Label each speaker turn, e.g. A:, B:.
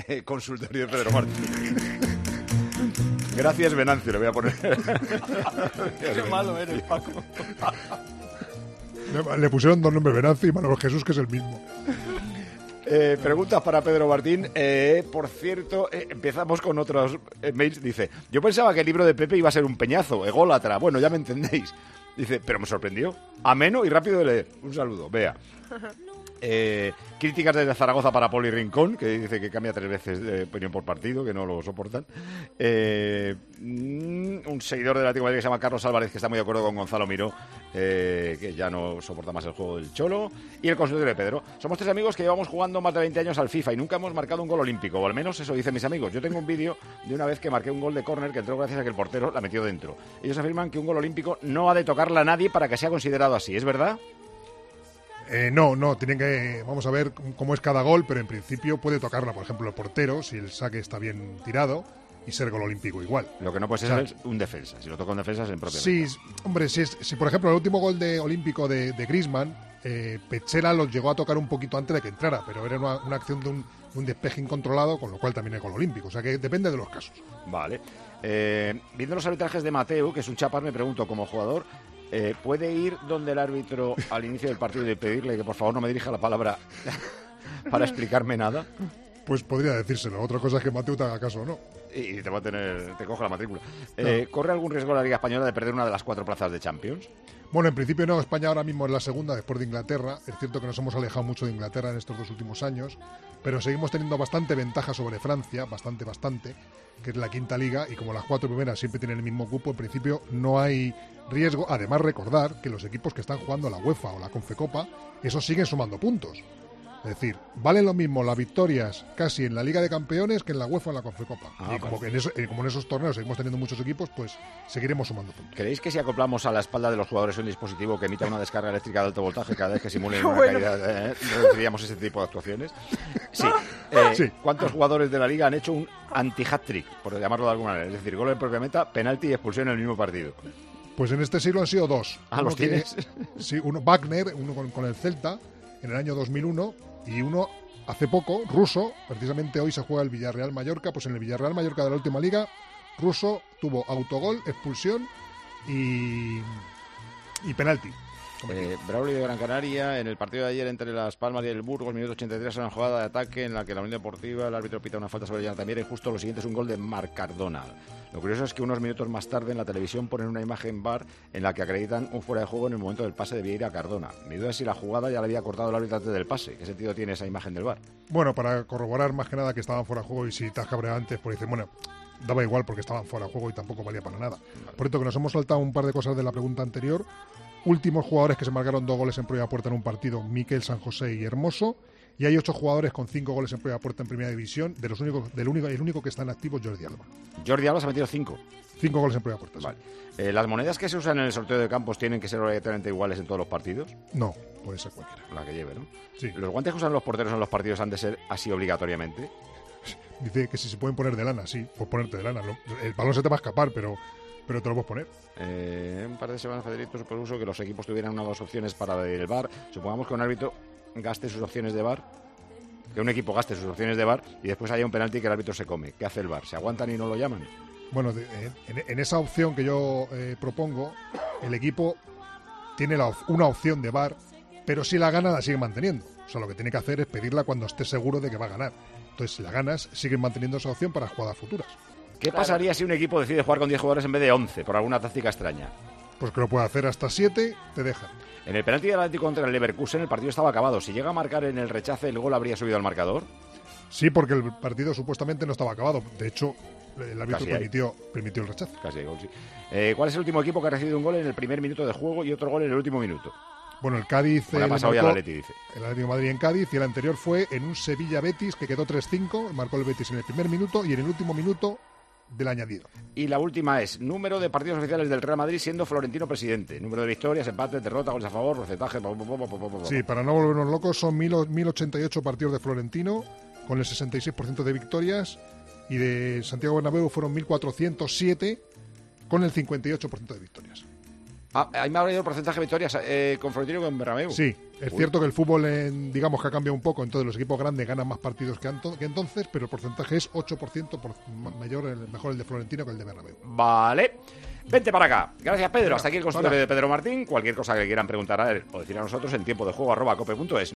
A: consultorio de Pedro Martín. Gracias, Venancio, le voy a poner.
B: Qué malo eres, Paco.
C: Le pusieron 2 nombres, Venancio y Manuel Jesús, que es el mismo.
A: Preguntas para Pedro Martín. Por cierto, empezamos con otros mails. Dice, yo pensaba que el libro de Pepe iba a ser un peñazo, ególatra. Bueno, ya me entendéis. Dice, pero me sorprendió. Ameno y rápido de leer. Un saludo, vea. Críticas desde Zaragoza para Poli Rincón, que dice que cambia 3 veces de opinión por partido, que no lo soportan. Un seguidor del Atlético de Madrid que se llama Carlos Álvarez, que está muy de acuerdo con Gonzalo Miró, que ya no soporta más el juego del Cholo. Y el consultorio de Pedro. Somos 3 amigos que llevamos jugando más de 20 años al FIFA y nunca hemos marcado un gol olímpico, o al menos eso dicen mis amigos. Yo tengo un vídeo de una vez que marqué un gol de córner que entró gracias a que el portero la metió dentro. Ellos afirman que un gol olímpico no ha de tocarla a nadie para que sea considerado así, ¿es verdad?
C: No, tienen que... Vamos a ver cómo es cada gol, pero en principio puede tocarla, por ejemplo, el portero, si el saque está bien tirado, y ser gol olímpico igual.
A: Lo que no puede ser es un defensa. Si lo toca un defensa es en propia.
C: Sí, hombre, si por ejemplo el último gol olímpico de Griezmann, Pechela lo llegó a tocar un poquito antes de que entrara, pero era una acción de un despeje incontrolado, con lo cual también es gol olímpico. O sea que depende de los casos.
A: Vale. Viendo los arbitrajes de Mateu, que es un chapar, me pregunto, como jugador, ¿puede ir donde el árbitro al inicio del partido y pedirle que por favor no me dirija la palabra para explicarme nada?
C: Pues podría decírselo. Otra cosa es que Mateu te haga caso o no.
A: Y te coge la matrícula. ¿Corre algún riesgo la Liga Española de perder una de las 4 plazas de Champions?
C: Bueno, en principio no. España ahora mismo es la segunda después de Inglaterra. Es cierto que nos hemos alejado mucho de Inglaterra en estos 2 últimos años, pero seguimos teniendo bastante ventaja sobre Francia, bastante, que es la 5ª liga, y como las 4 primeras siempre tienen el mismo cupo, en principio no hay riesgo. Además, recordar que los equipos que están jugando la UEFA o la Confecopa, esos siguen sumando puntos. Es decir, valen lo mismo las victorias casi en la Liga de Campeones que en la UEFA o en la Confecopa. Y como en esos torneos seguimos teniendo muchos equipos, pues seguiremos sumando puntos.
A: ¿Creéis que si acoplamos a la espalda de los jugadores un dispositivo que emita una descarga eléctrica de alto voltaje cada vez que simulen una caída, reduciríamos ese tipo de actuaciones? Sí. Sí. ¿Cuántos jugadores de la Liga han hecho un anti-hat-trick, por llamarlo de alguna manera? Es decir, gol en propia meta, penalti y expulsión en el mismo partido.
C: Pues en este siglo han sido 2.
A: ¿Los tienes?
C: Sí, uno Wagner, uno con el Celta, en el año 2001, y uno hace poco, Russo, precisamente hoy se juega el Villarreal-Mallorca, pues en el Villarreal-Mallorca de la última liga, Russo tuvo autogol, expulsión y penalti.
A: Braulio de Gran Canaria, en el partido de ayer entre Las Palmas y el Burgos, minuto 83, una jugada de ataque en la que la Unión Deportiva, el árbitro pita una falta sobre Llana Tambiera, y justo lo siguiente es un gol de Marc Cardona. Lo curioso es que unos minutos más tarde en la televisión ponen una imagen VAR en la que acreditan un fuera de juego en el momento del pase de Vieira a Cardona. Mi duda es si la jugada ya la había cortado el árbitro antes del pase. ¿Qué sentido tiene esa imagen del VAR?
C: Bueno, para corroborar más que nada que estaban fuera de juego, y si te has cabreado antes, pues dicen, bueno, daba igual porque estaban fuera de juego y tampoco valía para nada. Por cierto, que nos hemos saltado un par de cosas de la pregunta anterior. Últimos jugadores que se marcaron 2 goles en propia puerta en un partido, Miquel San José y Hermoso. Y hay 8 jugadores con 5 goles en propia puerta en primera división. El único que está en activo, Jordi Alba.
A: Jordi Alba se ha metido 5.
C: 5 goles en propia puerta.
A: Vale. Sí. ¿Las monedas que se usan en el sorteo de campos tienen que ser obligatoriamente iguales en todos los partidos?
C: No, puede ser cualquiera.
A: La que lleve, ¿no?
C: Sí.
A: ¿Los guantes que usan los porteros en los partidos han de ser así obligatoriamente?
C: Dice que si se pueden poner de lana, sí, pues ponerte de lana. El balón se te va a escapar, pero te lo puedes poner.
A: Un par de semanas, Federico, propuso que los equipos tuvieran 1 o 2 opciones para el VAR. Supongamos que un árbitro gaste sus opciones de VAR, que un equipo gaste sus opciones de VAR y después haya un penalti que el árbitro se come. ¿Qué hace el VAR? ¿Se aguantan y no lo llaman?
C: Bueno, en esa opción que yo propongo, el equipo tiene una opción de VAR, pero si la gana la sigue manteniendo. O sea, lo que tiene que hacer es pedirla cuando esté seguro de que va a ganar. Entonces, si la ganas, siguen manteniendo esa opción para jugadas futuras.
A: ¿Qué pasaría si un equipo decide jugar con 10 jugadores en vez de 11 por alguna táctica extraña?
C: Pues que lo puede hacer hasta 7, te dejan.
A: En el penalti del Atlético contra el Leverkusen el partido estaba acabado. Si llega a marcar en el rechace, ¿el gol habría subido al marcador?
C: Sí, porque el partido supuestamente no estaba acabado. De hecho, el árbitro permitió el rechace.
A: Casi hay gol, sí. ¿Cuál es el último equipo que ha recibido un gol en el primer minuto de juego y otro gol en el último minuto?
C: Bueno, el Cádiz...
A: ha pasado ya el Atleti, dice.
C: El Atlético de Madrid en Cádiz, y el anterior fue en un Sevilla-Betis que quedó 3-5, marcó el Betis en el primer minuto y en el último minuto del añadido.
A: Y la última es número de partidos oficiales del Real Madrid siendo Florentino presidente. Número de victorias, empates, derrotas, goles a favor, porcentaje...
C: Sí, para no volvernos locos, son 1088 partidos de Florentino con el 66% de victorias, y de Santiago Bernabéu fueron 1407 con el 58% de victorias.
A: Ahí me ha valido el porcentaje de victorias con Florentino con Bernabéu.
C: Sí, es cierto que el fútbol, digamos que ha cambiado un poco, entonces los equipos grandes ganan más partidos que entonces, pero el porcentaje es 8% mejor el de Florentino que el de Bernabéu.
A: Vale. Vente para acá. Gracias, Pedro. Hasta aquí el consultorio de Pedro Martín. Cualquier cosa que quieran preguntar a él o decir a nosotros en tiempodejuego@cope.es.